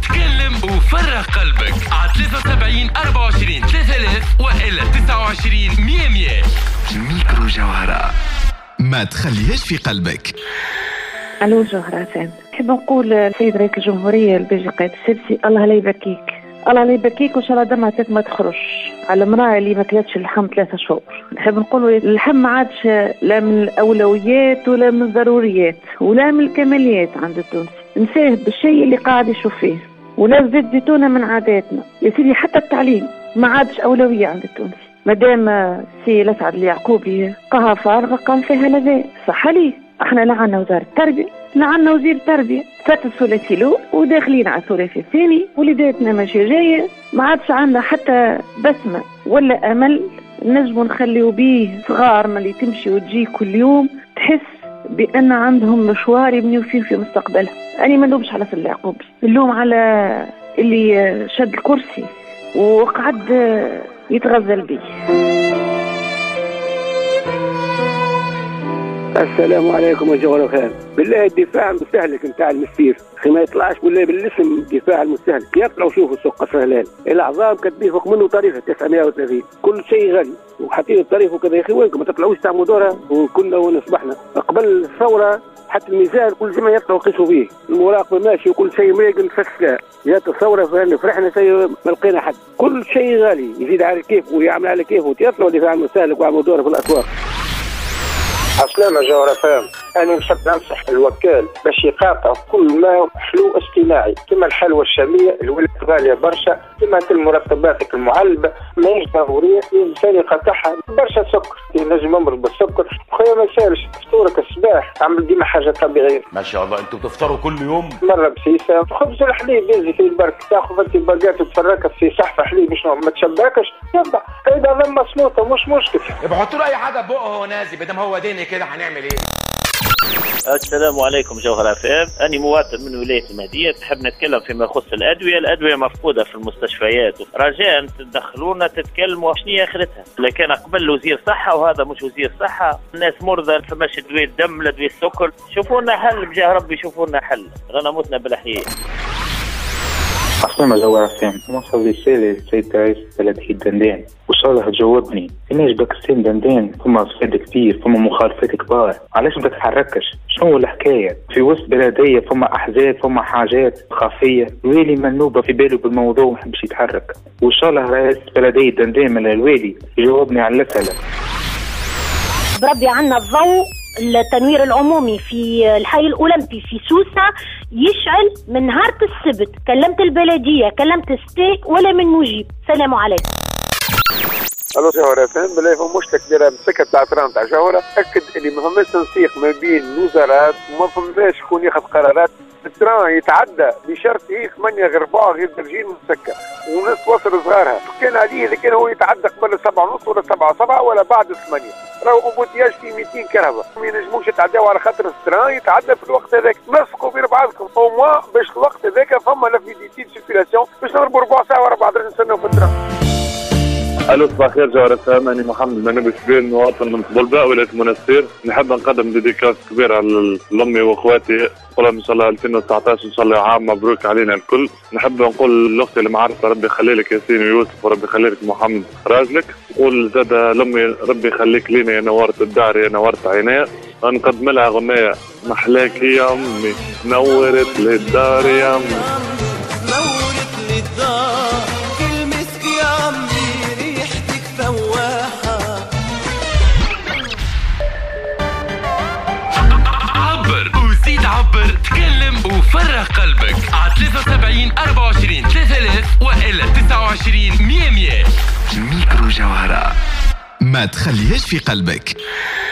تكلم وفرغ قلبك على 73 24 3000 وإلا 29 100. ميكرو جوهرة، ما تخليهاش في قلبك. ألو جوهرة فهم، نحب نقول سيد رئيس الجمهورية البيجي قائد السبسي الله لا يبكيك، الله لا يبكيك، وإن شاء الله دمعتك ما تخرجش على المرأة اللي ما كلتش اللحم 3 شهور. نحب نقول اللحم ما عادش لا من الأولويات ولا من الضروريات ولا من الكماليات عند التونسي، نساه بالشيء اللي قاعد يشوف فيه. ولا زيت زيتونة من عاداتنا يا سيدي، حتى التعليم ما عادش أولوية عند التونسي. مادام سي الأسعد اليعقوبي قاها فارغة قام فيها لذا صح ليه. احنا لا عنا وزارة التربية لا عنا وزير التربية، فات الثلاثي الأول وداخلين على الثلاثي الثاني، وليداتنا ماشية جاية، ما عادش عندنا حتى بسمة ولا أمل نجموا نخليو بيه صغار من اللي تمشي وتجي كل يوم تحس بأن عندهم مشوار يبنيو فيه في مستقبلها. أنا ما نلومش على سي اليعقوبي، نلوم على اللي شد الكرسي وقعد يتغزل بيه. السلام عليكم يا جوهر خان. بالله الدفاع المستهلك نتاع المسير ما يطلعش بالله بالاسم دفاع المستهلك، يطلعوا شوفوا سوق قصر هلال العظام كاتبين فوق منه طريقه 930، كل شيء غالي وحاطين الطريق وكذا. يا اخي وينكم ما تطلعوش تعملوا دورة وكنا ونصبحنا قبل الثوره حتى الميزان كل جمعه يطلعوا يقيسوا به، المراقبه ماشي وكل شيء مريقل فسكه. جات الثوره فرحنا شيء ما لقينا حد، كل شيء غالي يزيد على كيف ويعمل على كيف ويطلعوا دفاع المستهلك ويعملوا دورة في الاسواق. عسلامة جوهرة فهم، أنا نحب ننصح الوكال باش يقاطع كل ما حلو اصطناعي كما الحلوى الشامية الولاد غالية برشا، كما المرطبات المعلبة ماهيش ضرورية، الإنسان يقاطعها برشا سكر، ينجم يمرض بالسكر. خويا ما يسالش فطورك الصباح تعمل ديما حاجة طبيعية. ما شاء الله انتوا بتفطروا كل يوم؟ مرة بسيسة، خبز الحليب ينزل في البرك، تاخذ انت باقات وتفركها في صحفة حليب مش ما تشبكش، يبقى هيدا لما سلوطة مش مشكلة. ابعتوا له أي حاجة بقه هو نازي، بدم هو ديني كده هنعمل ايه؟ السلام عليكم جوهر FM، أنا مواطن من ولاية المهدية، تحب نتكلم فيما يخص الأدوية مفقودة في المستشفيات، رجاء تدخلونا تتكلموا شنو هي آخرتها. لكن قبل وزير صحة وهذا مش وزير صحة، الناس مرضى فماش أدوية الدم لا أدوية السكر، شوفوا لنا حل بجاه ربي، شوفوا لنا حل، رانا موتنا بالأحياء. عصيمة جوهر FM، نوصل رسالة للسيد رئيس بلدية دندان وإن شاء الله تجاوبني. ليش باكستان دندان فما صفات كبير، فما مخالفات كبار، علاش ما تتحركش؟ شنو الحكاية؟ في وسط بلدية فما أحزاب، فما حاجات خفية، الوالي منوبة في باله بالموضوع وما يحبش يتحرك. وإن شاء الله رئيس بلدية دندان من الوالي يجاوبني على الأسئلة. بربي عنا الضوء التنوير العمومي في الحي الأولمبي في سوسة يشعل من نهار السبت، كلمت البلدية كلمت ستيك ولا من مجيب. سلام عليكم. الو جوهرة فهم، بالله فما مشكلة كبيرة بالسكة تاع ترام تاع جوهرة، أكد اللي ما فماش تنسيق ما بين الوزارات وما فماش شكون ياخذ قرارات. التران يتعدى بشرط هي 8 غير 4 غير درجين مسكة وناس توصل صغارها، كان عليه إذا كان هو يتعدى قبل 7:30 ولا 7 ولا بعد 8، راهو أمبوتياج في 200 كهرباء، ما ينجموش يتعداو على خاطر التران يتعدى في الوقت هذاك. نسقوا بين بعضكم او موا باش الوقت هذاك فما لافيديتي سيركيلاسيون باش نضربوا ربع ساعة ورا بعض نستناو في التران. الو صباح الخير جوهر FM، أنا محمد المنوبي شبيل مواطن من بلباء ولاية المنستير. نحب نقدم ديديكاس كبير على لأمي وأخواتي، نقول إن شاء الله 2019 إن شاء الله عام مبروك علينا الكل. نحب نقول لأختي اللي معرفة ربي يخلي لك ياسين ويوسف وربي يخلي لك محمد راجلك، نقول زاد لأمي ربي يخليك لينا يا نورت الدار يا نورت عينيا. نقدم لها أغنية محلاك يا أمي نورت للدار يا أمي نورت للدار كلمتك يا أمي ريحتك فواحة. عبر وزيد عبر، تكلم وفرغ قلبك على 73 24 3000 وإلا 29 100. ميكرو جوهرة، ما تخليهاش في قلبك.